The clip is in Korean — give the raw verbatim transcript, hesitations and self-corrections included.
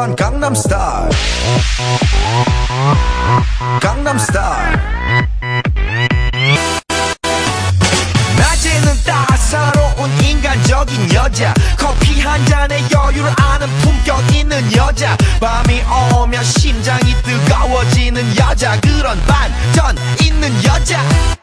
one 강남 스타일 강남 스타일 낮에는 따사로운 인간적인 여자 커피 한 잔에 여유를 아는 품격 있는 여자 밤이 오면 심장이 뜨거워지는 여자 그런 반전 있는 여자